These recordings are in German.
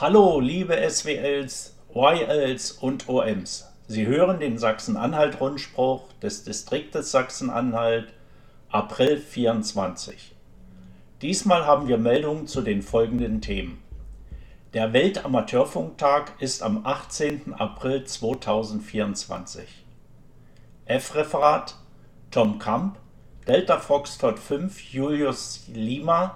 Hallo, liebe SWLs, YLs und OMs. Sie hören den Sachsen-Anhalt-Rundspruch des Distriktes Sachsen-Anhalt, April 24. Diesmal haben wir Meldungen zu den folgenden Themen. Der Weltamateurfunktag ist am 18. April 2024. F-Referat Tom Kamp, Delta Foxtrot 5 Julius Lima,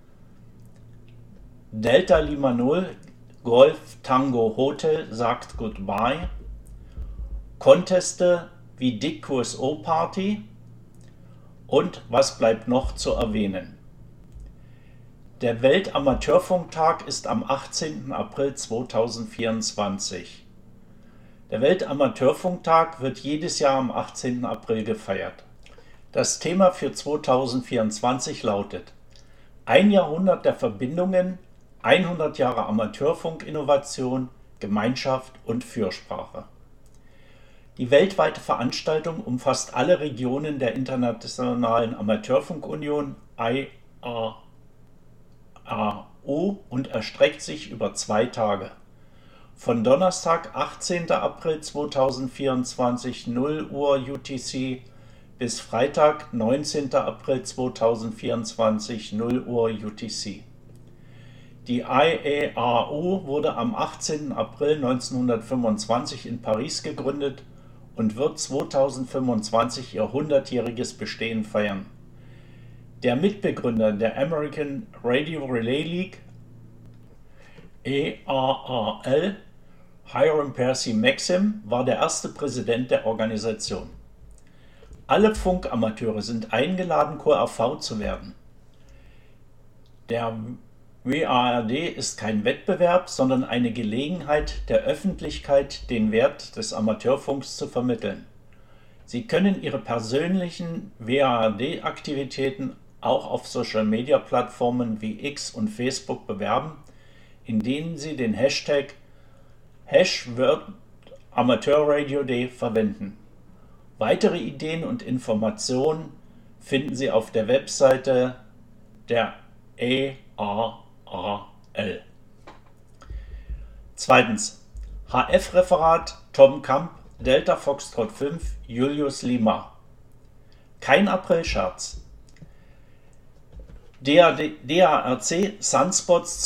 Delta Lima 0 Golf Tango Hotel sagt Goodbye, Conteste wie Dick QSO Party und was bleibt noch zu erwähnen. Der Weltamateurfunktag ist am 18. April 2024. Der Weltamateurfunktag wird jedes Jahr am 18. April gefeiert. Das Thema für 2024 lautet: Ein Jahrhundert der Verbindungen, 100 Jahre Amateurfunk-Innovation, Gemeinschaft und Fürsprache. Die weltweite Veranstaltung umfasst alle Regionen der Internationalen Amateurfunkunion IAAU und erstreckt sich über 2 Tage. Von Donnerstag, 18. April 2024, 0 Uhr UTC bis Freitag, 19. April 2024, 0 Uhr UTC. Die IAAU wurde am 18. April 1925 in Paris gegründet und wird 2025 ihr 100-jähriges Bestehen feiern. Der Mitbegründer der American Radio Relay League, ARRL, Hiram Percy Maxim, war der erste Präsident der Organisation. Alle Funkamateure sind eingeladen, QRV zu werden. Der WARD ist kein Wettbewerb, sondern eine Gelegenheit, der Öffentlichkeit den Wert des Amateurfunks zu vermitteln. Sie können Ihre persönlichen WARD-Aktivitäten auch auf Social-Media-Plattformen wie X und Facebook bewerben, indem Sie den Hashtag #WorldAmateurRadioDay verwenden. Weitere Ideen und Informationen finden Sie auf der Webseite der ARRL. Zweitens. HF-Referat Tom Kamp, Delta Foxtrot 5 Julius Lima. Kein Aprilscherz. DARC Sunspots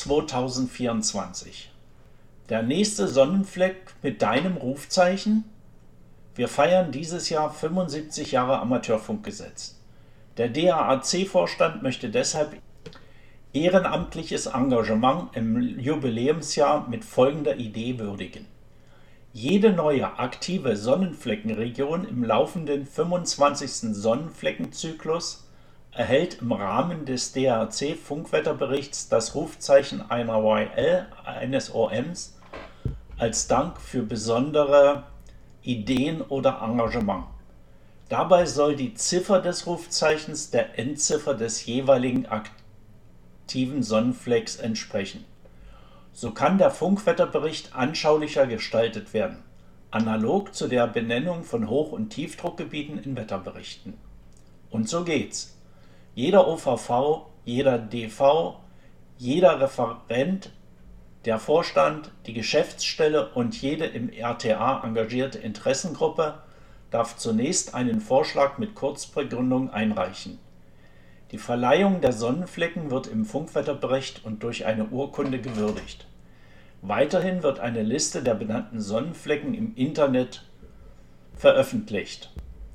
2024. Der nächste Sonnenfleck mit deinem Rufzeichen? Wir feiern dieses Jahr 75 Jahre Amateurfunkgesetz. Der DARC-Vorstand möchte deshalb ehrenamtliches Engagement im Jubiläumsjahr mit folgender Idee würdigen. Jede neue aktive Sonnenfleckenregion im laufenden 25. Sonnenfleckenzyklus erhält im Rahmen des DARC-Funkwetterberichts das Rufzeichen einer YL, eines OMs, als Dank für besondere Ideen oder Engagement. Dabei soll die Ziffer des Rufzeichens der Endziffer des jeweiligen aktiven Sonnenflecks entsprechen. So kann der Funkwetterbericht anschaulicher gestaltet werden, analog zu der Benennung von Hoch- und Tiefdruckgebieten in Wetterberichten. Und so geht's. Jeder OVV, jeder DV, jeder Referent, der Vorstand, die Geschäftsstelle und jede im RTA engagierte Interessengruppe darf zunächst einen Vorschlag mit Kurzbegründung einreichen. Die Verleihung der Sonnenflecken wird im Funkwetterbericht und durch eine Urkunde gewürdigt. Weiterhin wird eine Liste der benannten Sonnenflecken im Internet veröffentlicht.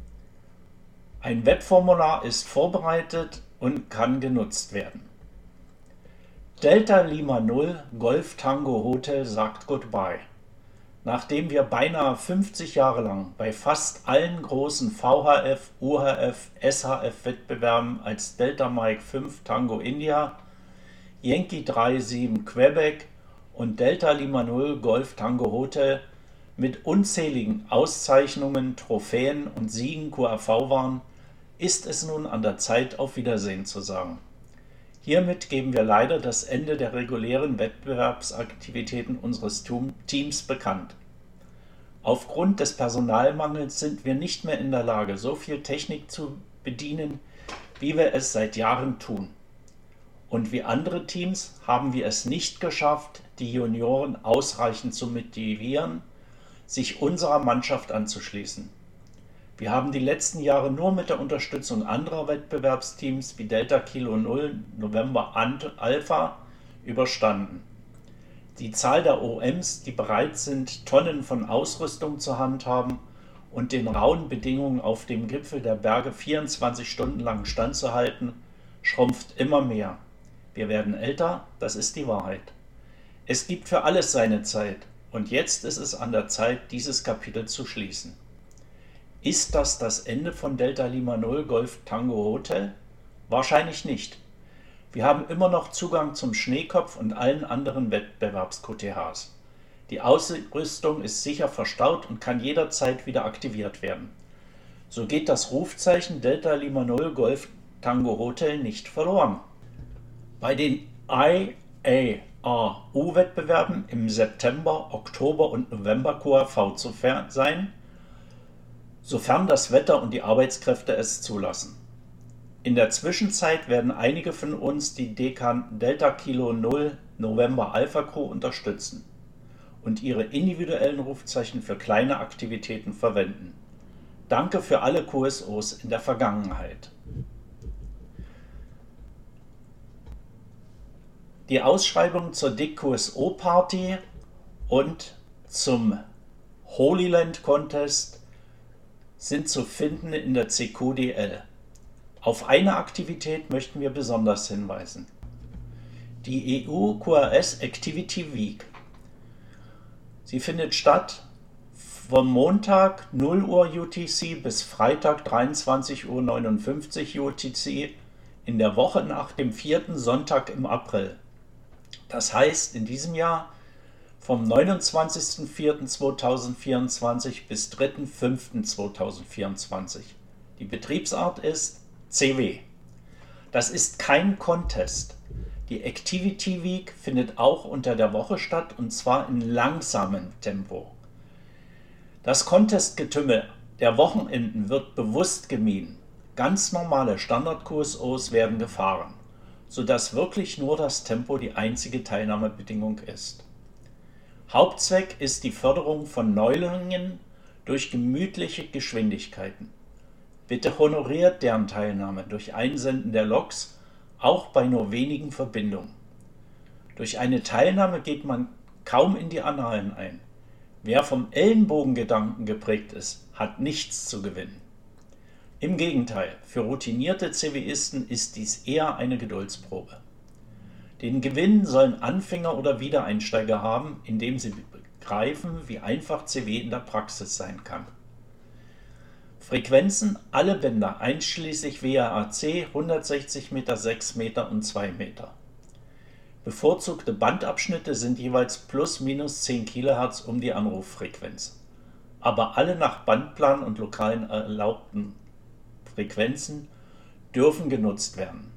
Ein Webformular ist vorbereitet und kann genutzt werden. Delta Lima 0 Golf Tango Hotel sagt Goodbye. Nachdem wir beinahe 50 Jahre lang bei fast allen großen VHF, UHF, SHF-Wettbewerben als Delta Mike 5 Tango India, Yankee 37 Quebec und Delta Lima 0 Golf Tango Hotel mit unzähligen Auszeichnungen, Trophäen und Siegen QRV waren, ist es nun an der Zeit, auf Wiedersehen zu sagen. Hiermit geben wir leider das Ende der regulären Wettbewerbsaktivitäten unseres Teams bekannt. Aufgrund des Personalmangels sind wir nicht mehr in der Lage, so viel Technik zu bedienen, wie wir es seit Jahren tun. Und wie andere Teams haben wir es nicht geschafft, die Junioren ausreichend zu motivieren, sich unserer Mannschaft anzuschließen. Wir haben die letzten Jahre nur mit der Unterstützung anderer Wettbewerbsteams wie Delta Kilo 0, November Alpha überstanden. Die Zahl der OMs, die bereit sind, Tonnen von Ausrüstung zu handhaben und den rauen Bedingungen auf dem Gipfel der Berge 24 Stunden lang standzuhalten, schrumpft immer mehr. Wir werden älter, das ist die Wahrheit. Es gibt für alles seine Zeit und jetzt ist es an der Zeit, dieses Kapitel zu schließen. Ist das Ende von Delta Lima 0 Golf Tango Hotel? Wahrscheinlich nicht. Wir haben immer noch Zugang zum Schneekopf und allen anderen Wettbewerbs-QTHs. Die Ausrüstung ist sicher verstaut und kann jederzeit wieder aktiviert werden. So geht das Rufzeichen Delta Lima 0 Golf Tango Hotel nicht verloren. Bei den IARU-Wettbewerben im September, Oktober und November QAV zu sein, sofern das Wetter und die Arbeitskräfte es zulassen. In der Zwischenzeit werden einige von uns die Delta Kilo 0 November Alpha Crew unterstützen und ihre individuellen Rufzeichen für kleine Aktivitäten verwenden. Danke für alle QSOs in der Vergangenheit. Die Ausschreibungen zur DIC QSO Party und zum Holy Land Contest sind zu finden in der CQDL. Auf eine Aktivität möchten wir besonders hinweisen. Die EU QRS Activity Week. Sie findet statt von Montag 0 Uhr UTC bis Freitag 23:59 Uhr UTC in der Woche nach dem 4. Sonntag im April. Das heißt in diesem Jahr vom 29.04.2024 bis 3.05.2024. Die Betriebsart ist CW. Das ist kein Contest. Die Activity Week findet auch unter der Woche statt und zwar in langsamem Tempo. Das Contest-Getümmel der Wochenenden wird bewusst gemieden. Ganz normale Standard-QSOs werden gefahren, sodass wirklich nur das Tempo die einzige Teilnahmebedingung ist. Hauptzweck ist die Förderung von Neulingen durch gemütliche Geschwindigkeiten. Bitte honoriert deren Teilnahme durch Einsenden der Loks, auch bei nur wenigen Verbindungen. Durch eine Teilnahme geht man kaum in die Annalen ein. Wer vom Ellenbogengedanken geprägt ist, hat nichts zu gewinnen. Im Gegenteil, für routinierte CWisten ist dies eher eine Geduldsprobe. Den Gewinn sollen Anfänger oder Wiedereinsteiger haben, indem sie begreifen, wie einfach CW in der Praxis sein kann. Frequenzen, alle Bänder, einschließlich WAAC, 160 Meter, 6 Meter und 2 Meter. Bevorzugte Bandabschnitte sind jeweils plus minus 10 kHz um die Anruffrequenz. Aber alle nach Bandplan und lokalen erlaubten Frequenzen dürfen genutzt werden.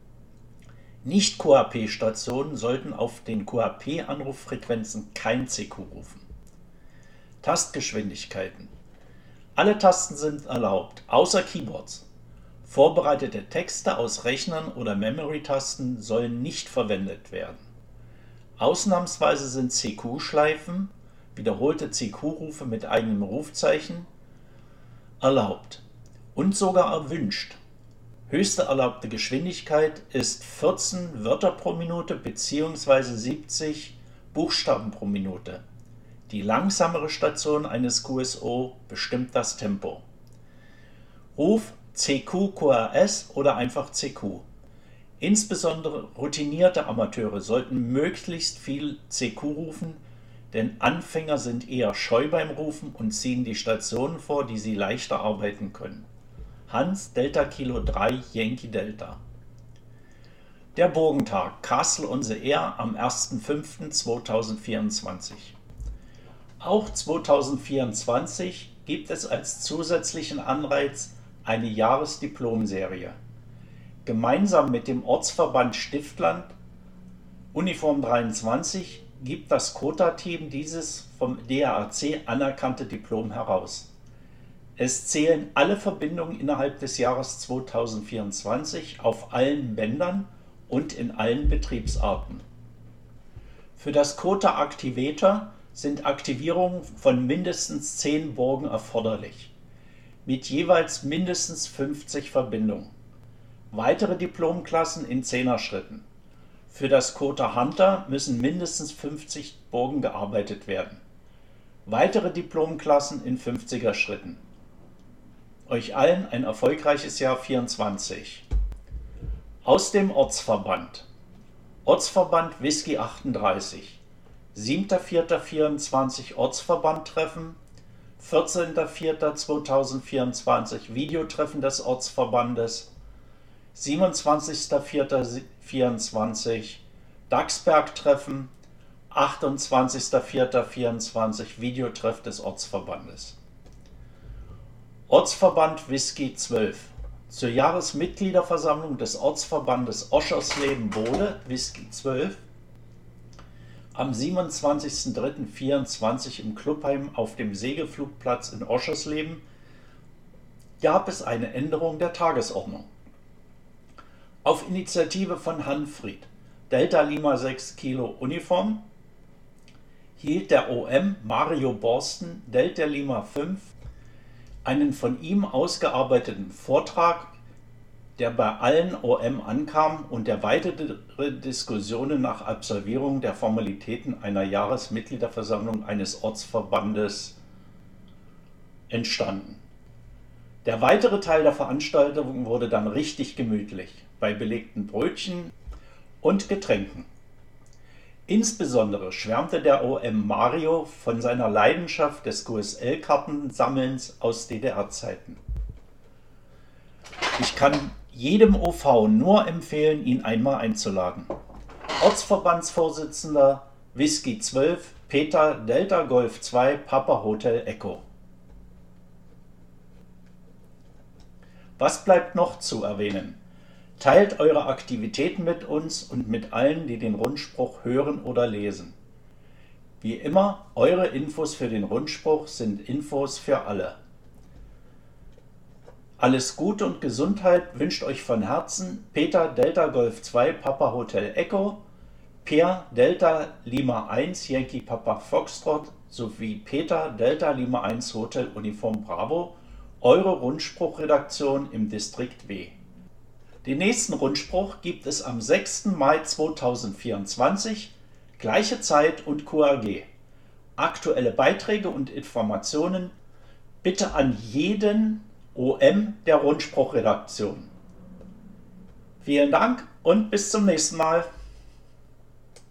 Nicht-QAP-Stationen sollten auf den QAP-Anruffrequenzen kein CQ rufen. Tastgeschwindigkeiten. Alle Tasten sind erlaubt, außer Keyboards. Vorbereitete Texte aus Rechnern oder Memory-Tasten sollen nicht verwendet werden. Ausnahmsweise sind CQ-Schleifen, wiederholte CQ-Rufe mit eigenem Rufzeichen, erlaubt und sogar erwünscht. Höchste erlaubte Geschwindigkeit ist 14 Wörter pro Minute bzw. 70 Buchstaben pro Minute. Die langsamere Station eines QSO bestimmt das Tempo. Ruf CQ QRS oder einfach CQ. Insbesondere routinierte Amateure sollten möglichst viel CQ rufen, denn Anfänger sind eher scheu beim Rufen und ziehen die Stationen vor, die sie leichter arbeiten können. Hans Delta Kilo 3 Yankee Delta. Der Burgentag Castle on the Air am 1.5.2024. Auch 2024 gibt es als zusätzlichen Anreiz eine Jahresdiplomserie. Gemeinsam mit dem Ortsverband Stiftland Uniform 23 gibt das Kota-Team dieses vom DAAC anerkannte Diplom heraus. Es zählen alle Verbindungen innerhalb des Jahres 2024 auf allen Bändern und in allen Betriebsarten. Für das Kota Activator sind Aktivierungen von mindestens 10 Burgen erforderlich, mit jeweils mindestens 50 Verbindungen. Weitere Diplomklassen in 10er Schritten. Für das Kota Hunter müssen mindestens 50 Burgen gearbeitet werden. Weitere Diplomklassen in 50er Schritten. Euch allen ein erfolgreiches Jahr 24. Aus dem Ortsverband. Ortsverband Whisky 38. 7.4.24 Ortsverbandtreffen. 14.04.2024 Videotreffen des Ortsverbandes. 27.04.24 Dachsberg-Treffen. 28.04.24 Videotreff des Ortsverbandes. Ortsverband Whisky 12. Zur Jahresmitgliederversammlung des Ortsverbandes Oschersleben-Bode Whisky 12 am 27.03.24 im Clubheim auf dem Segelflugplatz in Oschersleben gab es eine Änderung der Tagesordnung. Auf Initiative von Hanfried, Delta Lima 6 Kilo Uniform, hielt der OM Mario Borsten, Delta Lima 5, einen von ihm ausgearbeiteten Vortrag, der bei allen OM ankam und der weitere Diskussionen nach Absolvierung der Formalitäten einer Jahresmitgliederversammlung eines Ortsverbandes entstanden. Der weitere Teil der Veranstaltung wurde dann richtig gemütlich, bei belegten Brötchen und Getränken. Insbesondere schwärmte der OM Mario von seiner Leidenschaft des QSL-Kartensammelns aus DDR-Zeiten. Ich kann jedem OV nur empfehlen, ihn einmal einzuladen. Ortsverbandsvorsitzender Whisky 12 Peter Delta Golf 2 Papa Hotel Echo. Was bleibt noch zu erwähnen? Teilt eure Aktivitäten mit uns und mit allen, die den Rundspruch hören oder lesen. Wie immer, eure Infos für den Rundspruch sind Infos für alle. Alles Gute und Gesundheit wünscht euch von Herzen Peter Delta Golf 2 Papa Hotel Echo, Pierre Delta Lima 1 Yankee Papa Foxtrot sowie Peter Delta Lima 1 Hotel Uniform Bravo, eure Rundspruchredaktion im Distrikt W. Den nächsten Rundspruch gibt es am 6. Mai 2024, gleiche Zeit und QAG. Aktuelle Beiträge und Informationen bitte an jeden OM der Rundspruchredaktion. Vielen Dank und bis zum nächsten Mal.